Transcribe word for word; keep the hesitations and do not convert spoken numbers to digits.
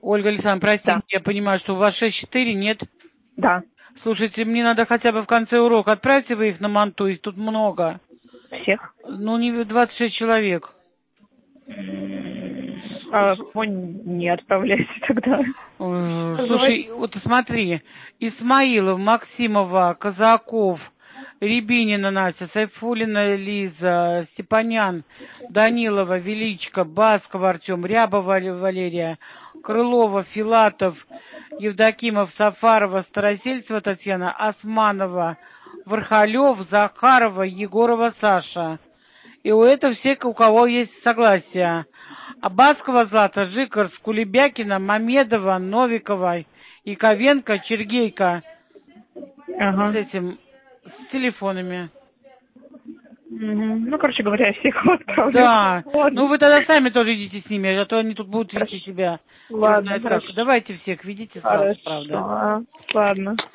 Ольга Александровна, простите, Да. я понимаю, что у вас шесть четыре, нет? Да. Слушайте, мне надо хотя бы в конце урока. Отправьте вы их на манту, их тут много. Всех? Ну, не двадцать шесть человек. А по не отправляйте тогда. Э, Давай. Слушай, вот смотри. Исмаилов, Максимова, Казаков, Рябинина Настя, Сайфулина Лиза, Степанян, Данилова, Величко, Баскова Артем, Рябова Валерия, Крылова, Филатов, Евдокимов, Сафарова, Старосельцева Татьяна, Османова, Вархалев, Захарова, Егорова Саша. И у этого все, у кого есть согласие. Абаскова Злата, Жикарс, Кулебякина, Мамедова, Новикова, Яковенко, Чергейко Ага. с этим, с телефонами. Мгм. Ну, короче говоря, я всех отправлю. Да. Ладно. Ну вы тогда сами тоже идите с ними, а то они тут будут вести себя черт Ладно, знает хорошо. как. Давайте всех, ведите сразу, правда. Хорошо. Ладно.